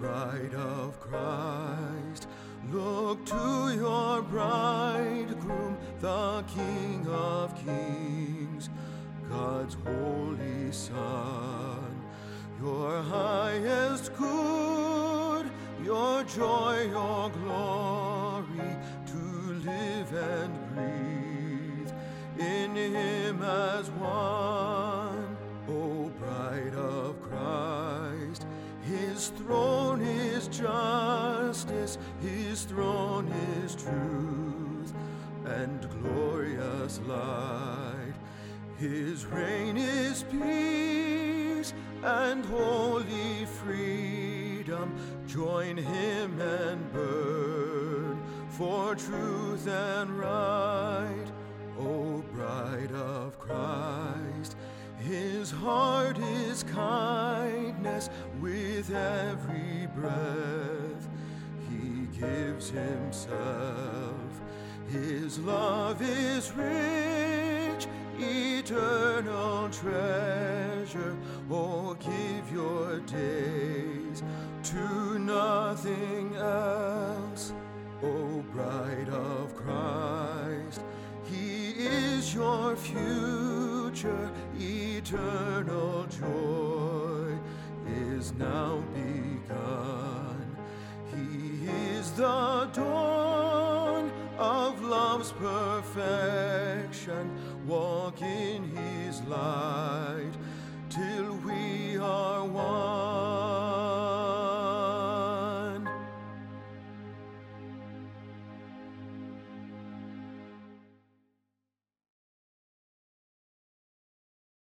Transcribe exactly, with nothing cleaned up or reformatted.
bride of Christ, look to your bridegroom, the King of Kings, God's holy Son, your highest good, your joy, your glory, to live and breathe in Him as one. O bride of Christ, His throne is justice, His throne is truth and glorious light. His reign is peace and holy freedom. Join Him and burn for truth and right. O bride of Christ, His heart is kindness. With every breath He gives Himself. His love is rich, eternal treasure. Oh, give your days to nothing else. O bride of Christ, He is your future. Eternal joy is now begun. He is the dawn of love's perfection. Walk in His light till we are one.